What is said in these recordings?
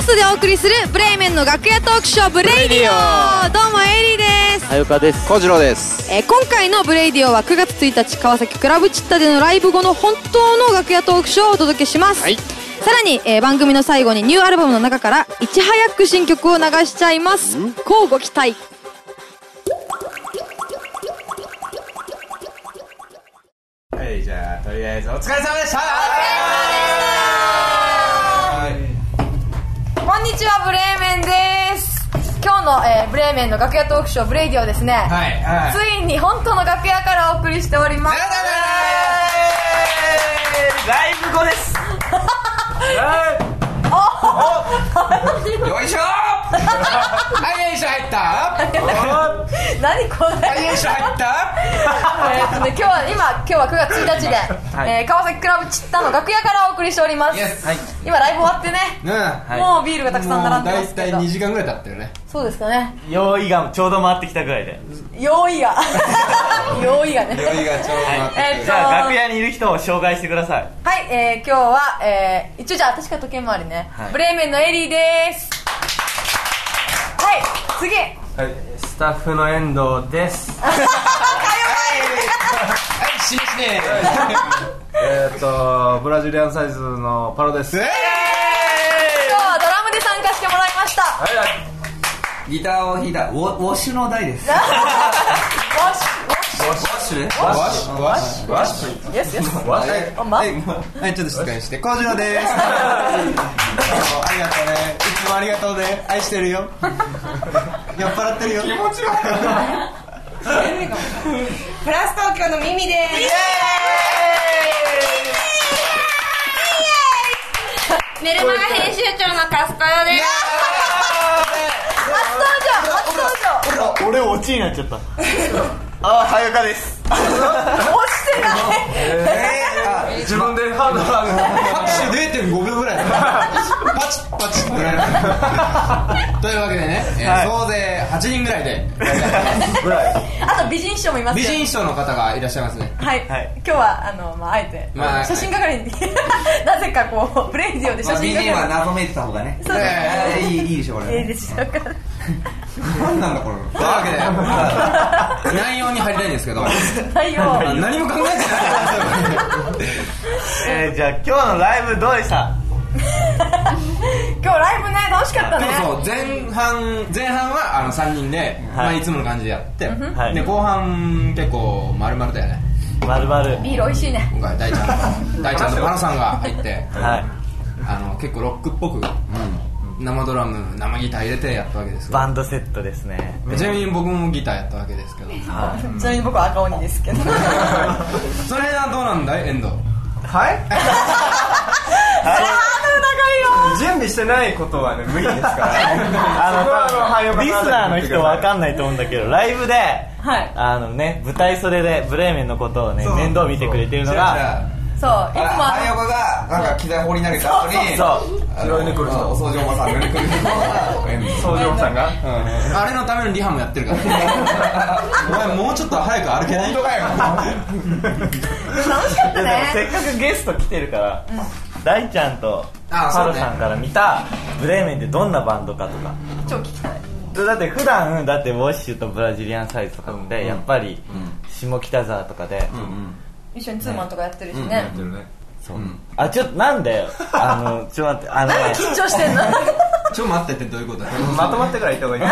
ストでお送りするブレーメンの楽屋トークショーブレイディオ。どうもエリーです。 はよかです。 小次郎です。 今回のブレイディオは9月1日川崎クラブチッタでのライブ後の本当の楽屋トークショーをお届けします、はい、さらに、番組の最後にニューアルバムの中からいち早く新曲を流しちゃいます。乞うご期待。 はい、じゃあとりあえずお疲れ様でした。 こんにちは、ブレーメンです。今日の、ブレーメンの楽屋トークショーブレイディオですね、はいはい、ついに本当の楽屋からお送りしております。 ライブ後ですよいしょはい、よいしょ入った何これはい、よいしょ入った今日は9月1日で、はい、川崎クラブチッタの楽屋からお送りしております、はい、今ライブ終わってね、はい、もうビールがたくさん並んでますけど、 だいたい2時間ぐらい経ってるね。 そうですかね。 用意がちょうど回ってきたぐらいで。 用意がね、 用意がちょうど回ってきた、 じゃあ楽屋にいる人を紹介してください。 はい、今日は、一応じゃあ私から時計回りね、はい、ブレーメンのエリーです。はい、次、はい、 スタッフの遠藤です。 はい、しねしねブラジリアンサイズのパロです。 今日はドラムで参加してもらいました。はいはい、 ギターを弾いたウォッシュの台です。 はい、ちょっと静かにして。小次郎です。ありがとうね。いつもありがとうね。愛してるよ。酔っ払ってるよ。気持ち悪い。 プラス東京のミミです。メルマガ編集長のカスコヨです。 初登場。 俺オチになっちゃった。はよかです。 落ちてない。 自分で拍手 0.5 秒ぐらいパチッパチッぐらいというわけでね、総勢8人ぐらいであと美人師匠もいますよ。 美人師匠の方がいらっしゃいますね。 はい、今日はあえて写真係になぜかこうブレイディオで写真係美人は謎めいてた方がね、いいでしょこれ。 いいでしょうか。 何なんだこれ。というわけで内容に入りたいんですけど、 内容何も考えてない。 じゃあ今日のライブどうでした？ 今日ライブね、楽しかったね。 そう、前半は3人で、いつもの感じでやって、で後半結構丸々だよね。 丸々 ビール美味しいね。 今回大ちゃんとパノさんが入って、結構ロックっぽく生ドラム生ギター入れてやったわけですよ。 バンドセットですね。 ちなみに僕もギターやったわけですけど、 ちなみに僕は赤鬼ですけど。 それはどうなんだい、遠藤。 はい。準備してないことはね無理ですから。 リスナーの人わかんないと思うんだけど、ライブで舞台袖でブレーメンのことをね面倒見てくれてるのが、 そう、いつもはやかがなんか機材放り投げた後に、 拾いに来る人、 お掃除おばさんが拾いに来る人、 掃除おばさんがあれのためのリハもやってるから。お前もうちょっと早く歩けない？ 本当かよ。 楽しかったね。 せっかくゲスト来てるから、大ちゃんとパロさんから見たブレーメンってどんなバンドかとか超聞きたい。 だって普段ウォッシュとブラジリアンサイズとかってやっぱり下北沢とかで一緒にツーマンとかやってるしね。 そう。ちょっとなんでちょっと待って、 なんで緊張してんの？ ちょっと待ってってどういうことだ？ まとまってから言った方がいい。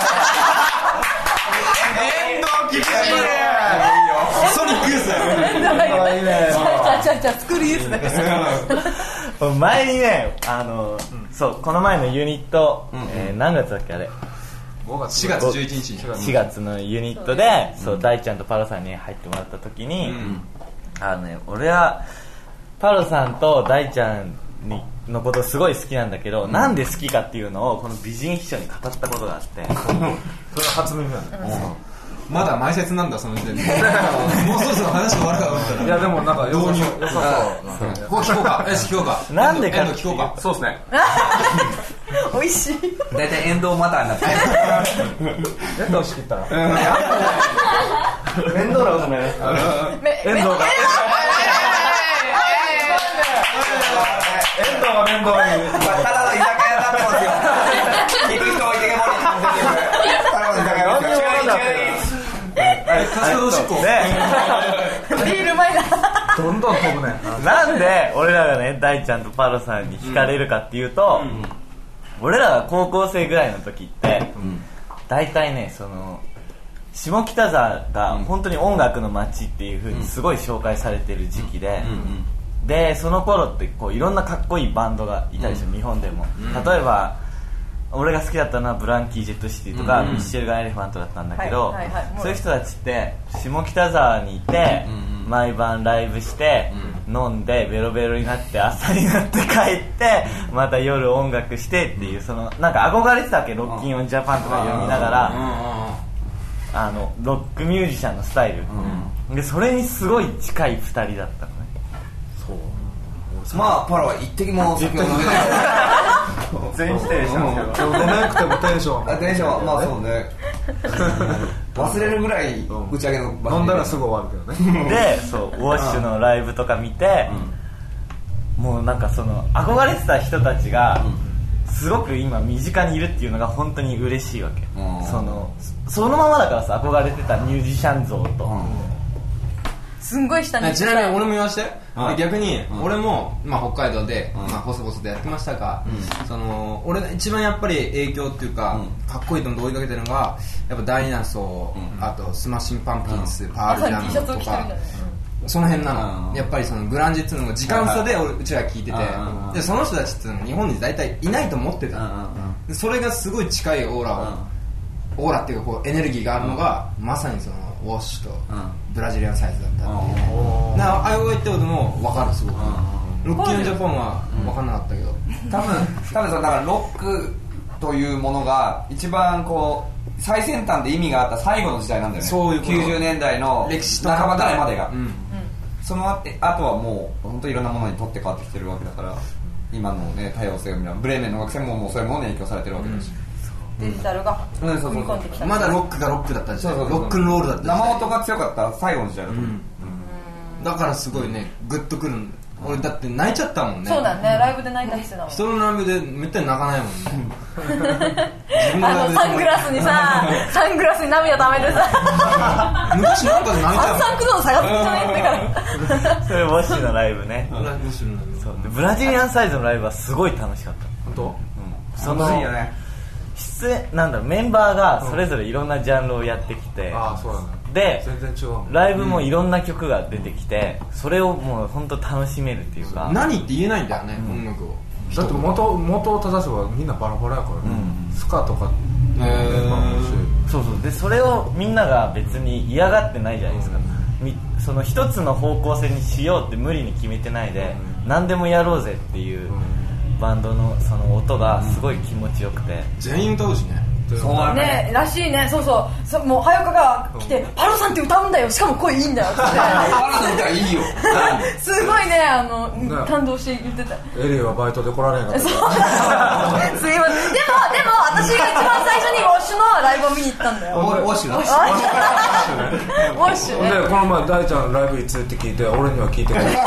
遠藤厳しいね。ソニックユースだよ。 いいね。じゃあスクールユースだから。 前にね、そうこの前のユニット、何月だっけあれ ？4月11日。 4月のユニットで、そう大ちゃんとパロさんに入ってもらった時に、俺はパロさんと大ちゃんのことすごい好きなんだけど、なんで好きかっていうのをこの美人秘書に語ったことがあって、それは初耳なんだよ。 まだ前説なんだその時点で。もうそろそろ話終わるかと思ったら。 いやでもなんか導入良さそう。 聞こうか。聞こうか。 なんでか聞こうか。 そうですね。 美味しい。 大体遠藤マターになってる。 遠藤仕切ったら。 面倒なことない。 遠藤が。遠藤が面倒に。 ただの居酒屋になってますよ。 ビール前だ。 どんどん飛ぶね。 なんで俺らがね大ちゃんとパロさんに惹かれるかっていうと、俺らが高校生ぐらいの時って、大体ねその下北沢が本当に音楽の街っていう風にすごい紹介されてる時期で、でその頃ってこういろんなかっこいいバンドがいたりする、日本でも。例えば俺が好きだったのはブランキー・ジェット・シティとか、ミッシェルガン・エレファントだったんだけど、そういう人たちって下北沢にいて、毎晩ライブして、飲んでベロベロになって朝になって帰ってまた夜音楽してっていう、そのなんか憧れてたわけ。ロッキンオンジャパンとか読みながら、ロックミュージシャンのスタイル、でそれにすごい近い2人だったのね。 まあパラは一滴も酒を飲めない全否定したんですけど、飲めなくてもテンションまあそうね忘れるぐらい打ち上げの場所飲んだらすぐ終わるけどね。 でそうウォッシュのライブとか見て、もうなんかその憧れてた人たちがすごく今身近にいるっていうのが本当に嬉しいわけ。そのままだからさ、憧れてたミュージシャン像と、 すんごい下に。 ちなみに俺も言わして、逆に俺も、北海道で、細々とやってましたが、俺が一番やっぱり影響っていうか、かっこいいと思って追いかけてるのがやっぱダイナソー、あとスマッシングパンピンス、パールジャムとか、その辺なの。やっぱりそのグランジっていうのが時間差でうちら聞いてて、でその人たちっていうのは日本に大体いないと思ってた。でそれがすごい近いオーラっていうかこうエネルギーがあるのが、まさにそのウォッシュとブラジリアンサイズだったっていうね。ああいう言ってことも分かる、すごく。ロッキンオンジャパンは分かんなかったけど、 多分だからロックというものが一番こう最先端で意味があった最後の時代なんだよね。 そういうこと。 90年代の歴史と半ばぐらいまでが、そのあとはもう本当いろんなものに取って変わってきてるわけだから、今のね多様性を見ればブレーメンの学生ももうそういうものに影響されてるわけだし、 デジタルが踏み込んできた。 まだロックがロックだった時代、ロックンロールだった時代、 生音が強かった最後の時代だと思う。 だからすごいねグッとくる。俺だって泣いちゃったもんね。 そうだね、ライブで泣いたりしてたもん。 人のライブでめったに泣かないもんね。 サングラスに涙溜めてさ、 昔なんかで泣いたよ。 サンク度下がってんじゃないんだからそれウォッシュのライブね。そうでブラジリアンサイズのライブはすごい楽しかった。 本当？ そのメンバーがそれぞれいろんなジャンルをやってきて、 そうなんだ。 で全然違う。 ライブもいろんな曲が出てきて、それをもう本当楽しめるっていうか。 何って言えないんだよね、音楽を。 だって元を正せばみんなバラバラやからね。スカとかそうでそれをみんなが別に嫌がってないじゃないですか。その一つの方向性にしようって無理に決めてないで、何でもやろうぜっていうバンドのその音がすごい気持ちよくて、 全員歌うしね。 そうね、らしいね。そうもう早川が来て、パロさんって歌うんだよ、しかも声いいんだよってパロの歌いいよすごいね、感動して言ってた。 エリーはバイトで来られなかった。 すいません。でも私が一番最初にウォッシュのライブを見に行ったんだよ。 ウォッシュね。 でこの前大ちゃんライブいつって聞いて、俺には聞いてない。 違う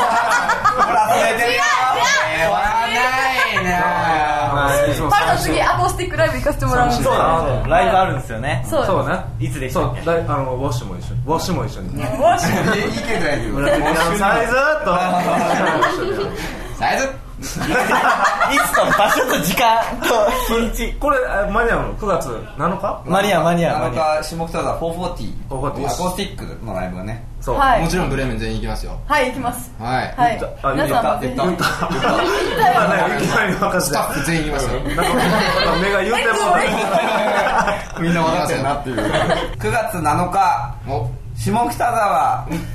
パロの次アコースティックライブ行かせてもらうんですよ。 ライブあるんですよね。 そうね。 いつでしたっけ？ ウォッシュも一緒に。ウォッシュも一緒に。 いいけどやるよサイズとサイズいつと場所と時間と日にち。 これ間に合うの9月7日？ 間に合う。 7日下北沢440アコースティックのライブがね。 そう、 もちろんブレーメン全員行きますよ。 はい、行きます。 はい。 皆さんもぜひ。 いきなり任せて。 スタッフ全員行きますよ。 目が言うてもみんな分かってるなっていう。9月7日下北沢440。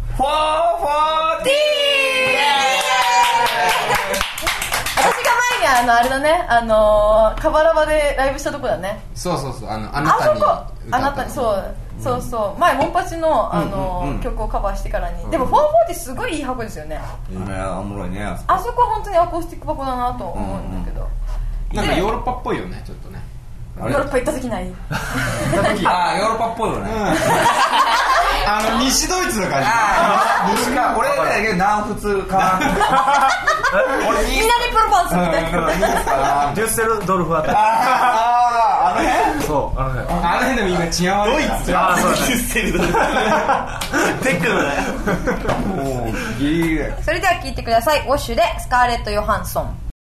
私が前にあれだね、カバラバでライブしたとこだね。 そうあなたにそう前モンパチの曲をカバーしてからに。でも440すごいいい箱ですよね。 おもろいね。 あそこは本当にアコースティック箱だなと思うんだけど、 なんかヨーロッパっぽいよね、ちょっとね。 ヨーロッパ行った時ない？ ヨーロッパっぽいよね。 西ドイツの感じ。 西か、俺だけど南仏か。 南プロパンスみたいな。 デュッセルドルフあたり。 そうあの辺あの辺でも今治安悪いからいやそうだねテクノだよもうギリギリだよ。 それでは聴いてください。ウォッシュでスカーレット・ヨハンソン。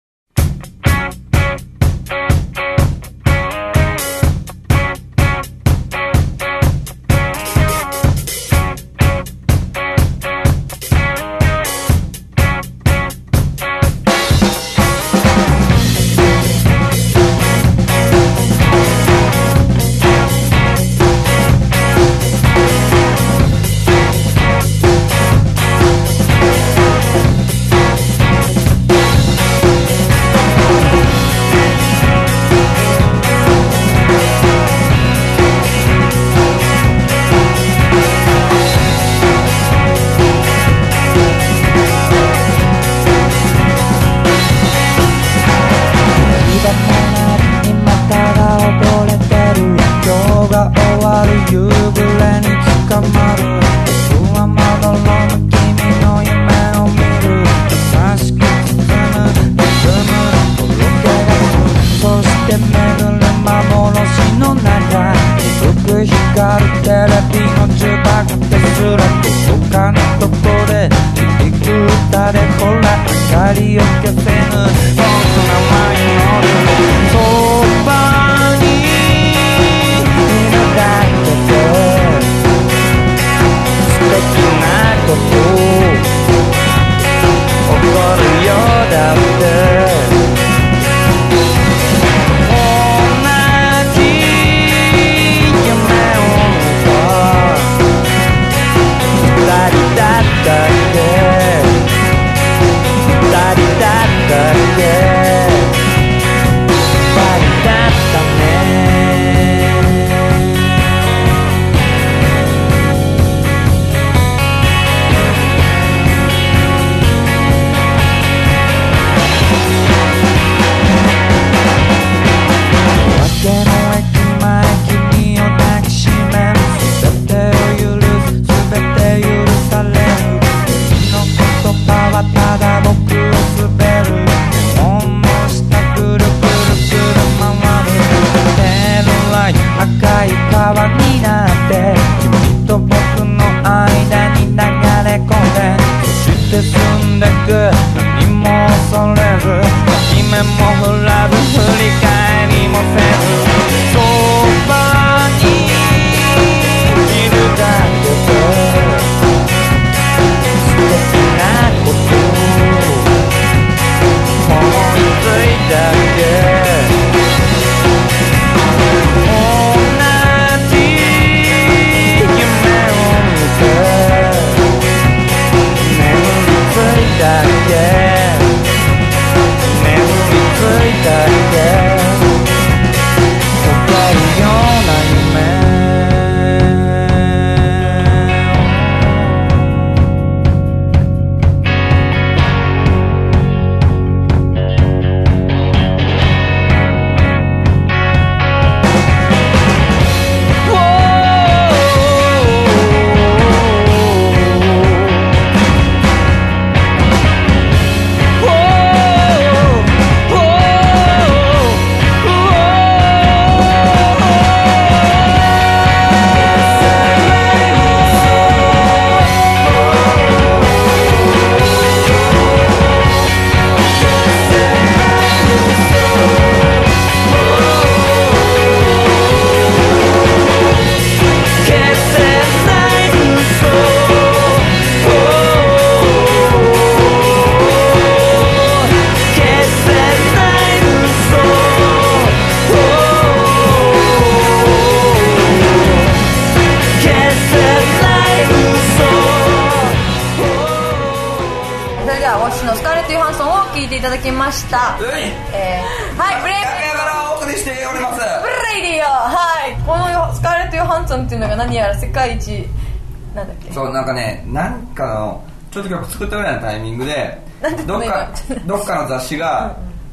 いただきました。はい、ブレイ楽屋からお送りしております。 ブレイディオ、はい、このスカーレット・ヨハンソンっていうのが何やら世界一なんだっけ。 そう、なんかね、なんかのちょっと曲作ったぐらいのタイミングでどっかの雑誌が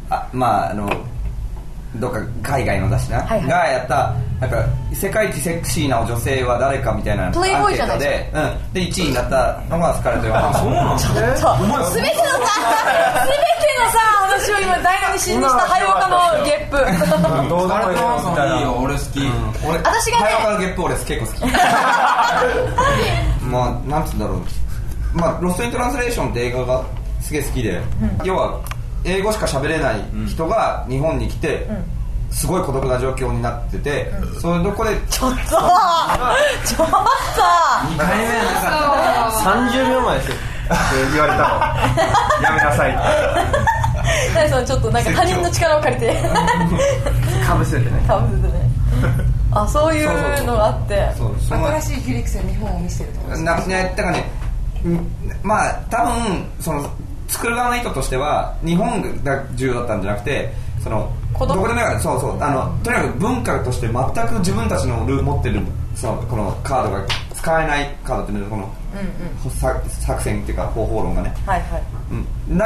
どっか海外の雑誌な、はいはい、がやったなんか世界一セクシーな女性は誰かみたいなアンケートで、で1位になったのがスカーレット・ヨハンソン。そうなんですね。全てのさ話を今台無しにしたハイボカのゲップ。 どうでもいいよみたいな。 いいよ、俺好き。 俺私がね早川ゲップ俺結構好き。まあなんつうんだろう、まあロストイントランスレーションって映画がすげえ好きで、要は英語しか喋れない人が日本に来て、すごい孤独な状況になってて、それどこでちょっと 2回目はなかった。 30秒前ですよ言われたのやめなさいって何そのちょっとなんか他人の力を借りてかぶせてね。 かぶせてねあ、そういうのがあって新しいフィリックスの日本を見せてるってことですね。 だからね、まあ多分その作る側の意図としては日本が重要だったんじゃなくて、そのどこでもいいから、そうそう、とにかく文化として全く自分たちの持ってるそのこのカードが使えないカードっていうのこの、作戦っていうか方法論がね、はいはい、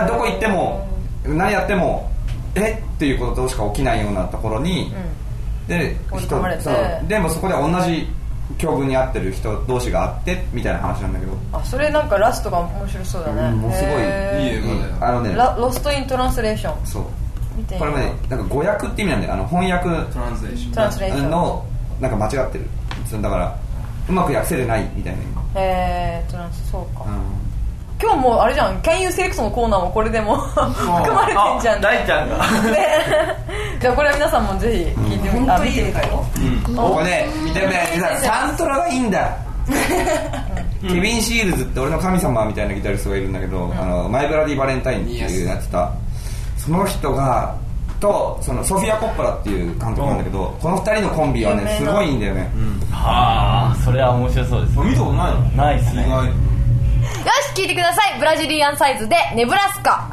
どこ行っても何やってもっていうことしか起きないようなところに、ででもそこで同じ境遇に合ってる人同士があってみたいな話なんだけど、 あ、それなんかラストが面白そうだね、 もうすごいいい映画だよ。 ね、 ロストイントランスレーション、 そうこれもね、なんか語訳って意味なんで、翻訳トランスレーションのなんか間違ってる、だからうまく訳せれないみたいな。 トランス、そうか、今日もうあれじゃん、Can You Selectのコーナーもこれでも含まれてんじゃん、 大ちゃんがじゃあこれは皆さんもぜひ聞いてみて、見てみたいよ。 これね、見てね、サントラがいいんだケビン・シールズって俺の神様みたいなギタリストがいるんだけど、マイ・ブラディ・バレンタインっていうやってた、その人がとそのソフィア・コッポラっていう監督なんだけど、この2人のコンビはねすごいいいんだよね。 はあ、それは面白そうです。 見たことないの？ ないですね。 よし、聞いてください。ブラジリアンサイズでネブラスカ。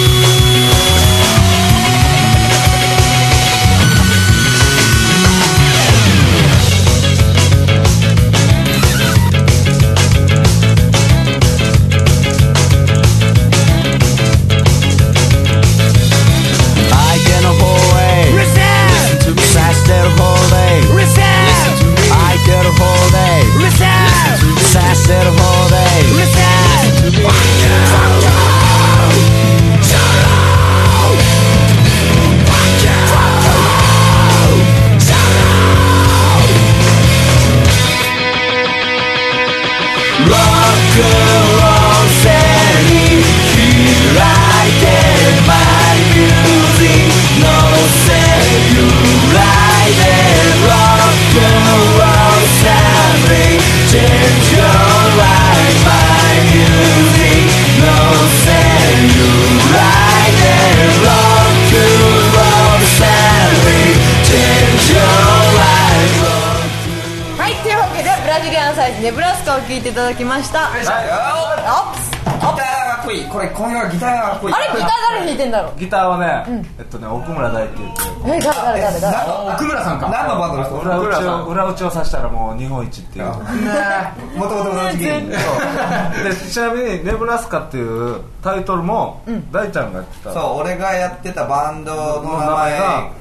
「 サイズネブラスカを聴いていただきました。 ギターがかっこいい。これ今夜はギターがかっこいい。 あれギター誰弾いてんだろう。 ギターはね、奥村大って言って。 誰奥村さんか。 何のバンドの人？ 裏打ちをさしたらもう日本一っていう。 もともと同じ芸人。 でちなみにネブラスカっていうタイトルも大ちゃんがやってた。 そう、俺がやってたバンドの名前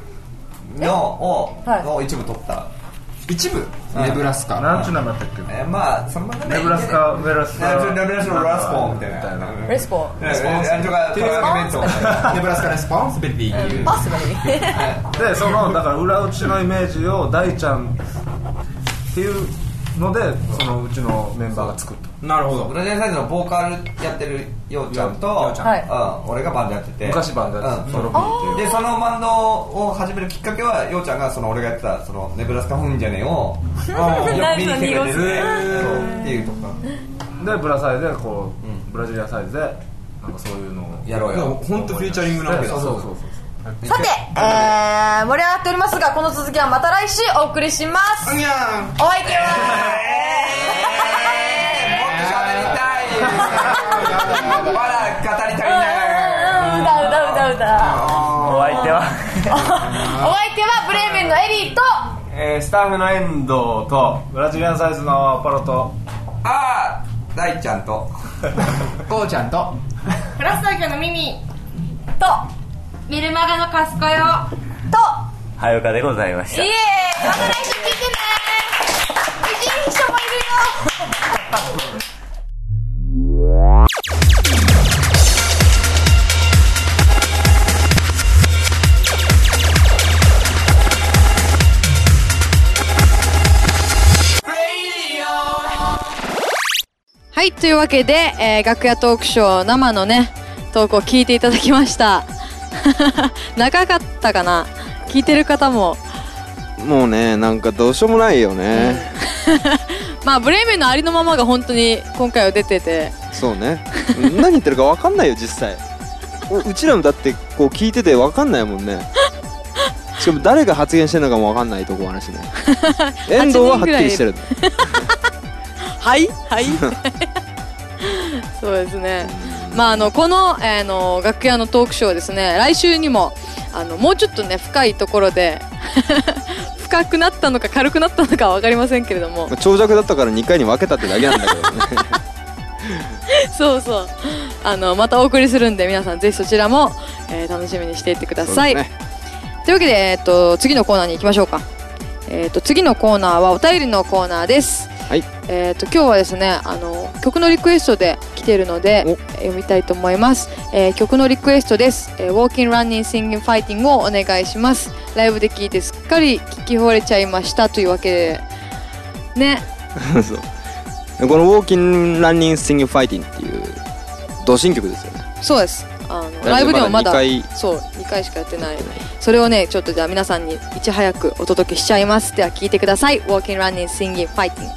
の一部取った。 一部ネブラスカ。 なんちゅう名前だったっけ。 まあそのままネブラスカラスポンみたいな。 レスポン。 なんとかトラゲメント。 ネブラスカレスポンスビリティっていう。 パスバリ。 でそのだから裏打ちのイメージを大ちゃんっていうのでそのうちのメンバーが作った。 なるほど。 ブラジルサイズのボーカルやってるようちゃんと、俺がバンドやってて、 昔バンドやってて、 でそのバンドを始めるきっかけはようちゃんがその俺がやってたそのネブラスカフンじゃねえを見に来てくれてるっていうとこでブラサイズでこうブラジリアサイズでなんかそういうのをやろうよ。 本当フィーチャリングなわけだ。 そうさて、盛り上がっておりますが、この続きはまた来週お送りします。お相手はまだ語り足りない。 お相手はブレーメンのエリーとスタッフの遠藤とブラジリアンサイズのパロと大ちゃんとこうちゃんとプラス東京のミミとメルマガのカスコヨとはよかでございました。 また来週聞いてね。一人もいるよ。はい、というわけで、楽屋トークショー生のねトークを聞いていただきました。長かったかな。聞いてる方ももうね、なんかどうしようもないよね。 まあブレーメンのありのままが本当に今回は出てて、 そうね。何言ってるか分かんないよ実際。うちらもだってこう聞いてて分かんないもんね。しかも誰が発言してるのかも分かんないとこ話ね。遠藤ははっきりしてる。 はいそうですね。まあこの、楽屋のトークショーはですね、来週にももうちょっとね深いところで深くなったのか軽くなったのかは分かりませんけれども、 長尺だったから2回に分けたってだけなんだけどね。 そうまたお送りするんで、皆さんぜひそちらも、楽しみにしていってください。ね、というわけで、次のコーナーに行きましょうか。次のコーナーはお便りのコーナーです。はい。今日はですね、曲のリクエストで来ているので読みたいと思います。曲のリクエストです。Walking, Running, Singing, Fighting をお願いします。ライブで聴いてすっかり聴き惚れちゃいましたというわけでね。 そう。この Walking, Running, Singing, Fighting っていう同心曲ですよね。 そうです。ライブでもまだ2回しかやってない。それをねちょっとじゃあ皆さんにいち早くお届けしちゃいます。では聴いてください。 Walking, Running, Singing, Fighting。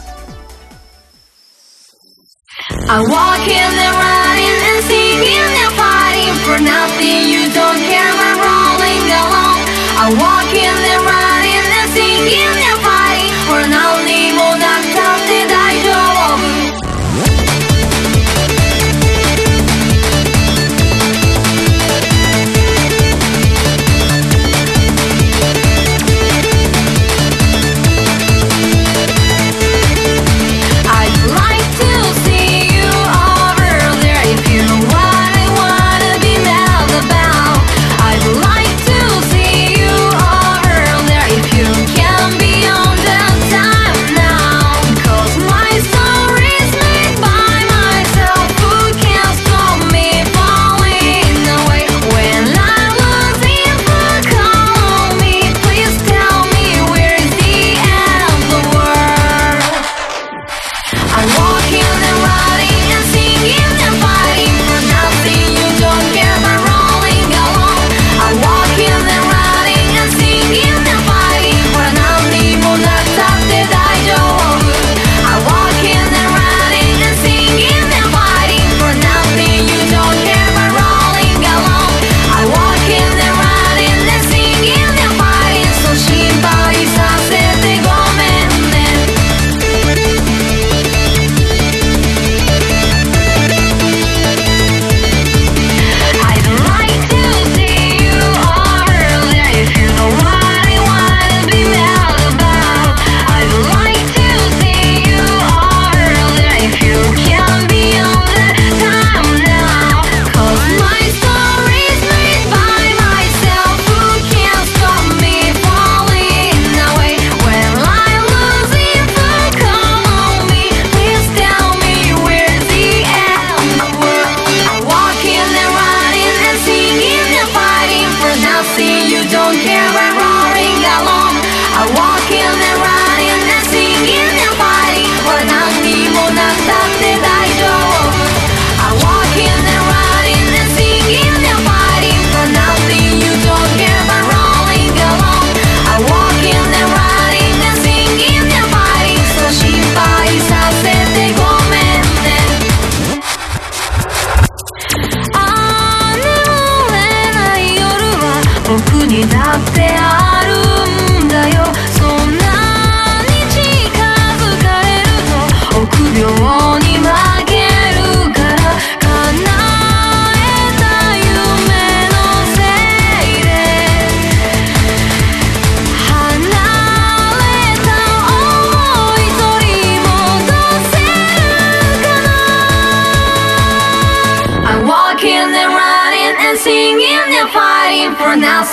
I'm walking and running and singing and fighting for nothing. You don't care, I'm rolling along. I'm walking and running and singing and fighting for nothing. もうなくたって大丈夫。Can be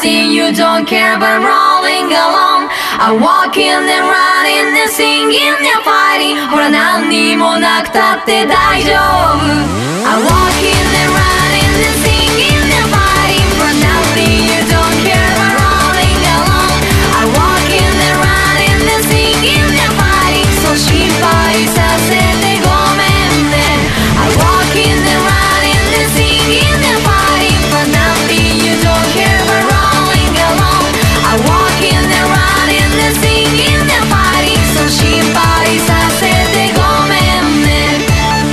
nothing you don't care about rolling along. I'm walking and running and singing and fighting. ほら何にもなくたって大丈夫。I'm walking and running and singing and fighting. For nothing you don't care about rolling along. I'm walking and running and singing and fighting. そう心配させてごめんね。I'm walking and running and singing and fighting. For nothing you don't care about rolling along. I'm walking and running and singing and fighting. そう心配させてごめんね。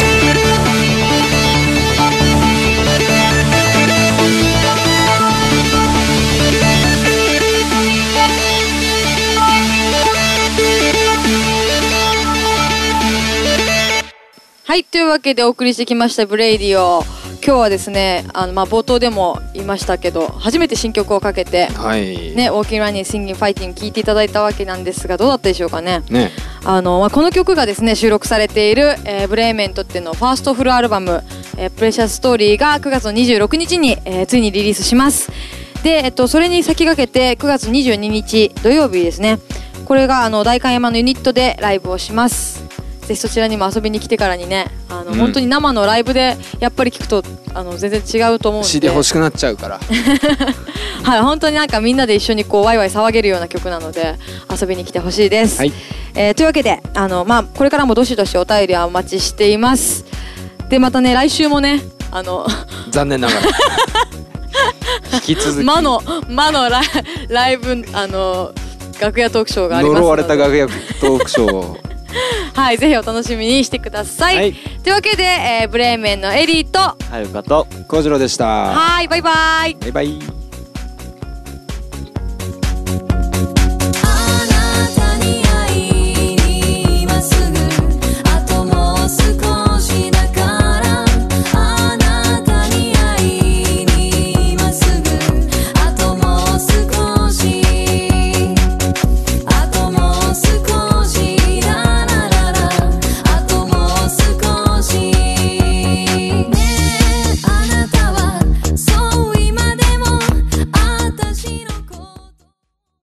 はい、というわけでお送りしてきましたブレイディオ。今日はですね、冒頭でも言いましたけど、初めて新曲をかけて、 はい、 ね、Walking, Running, Singing, Fighting 聴いていただいたわけなんですが、どうだったでしょうかね。 ね、 この曲がですね収録されている、ブレーメントっていうのファーストフルアルバム、プレシャスストーリーが9月の26日に、ついにリリースします。で、それに先駆けて9月22日土曜日ですね、これが代官山のユニットでライブをします。ぜひそちらにも遊びに来てからにね、本当に生のライブでやっぱり聞くと全然違うと思うんで CD 欲しくなっちゃうからはい、本当になんかみんなで一緒にこうワイワイ騒げるような曲なので遊びに来てほしいです、はい。というわけでこれからもどしどしお便りはお待ちしています。でまたね、来週もね残念ながら引き続き魔のライブ楽屋トークショーがありますので、 呪われた楽屋トークショーをはい、ぜひお楽しみにしてください、はい、というわけで、ブレーメンのエリーとはるかとコウジロでした。 はい、バイバイ。 バイバイ。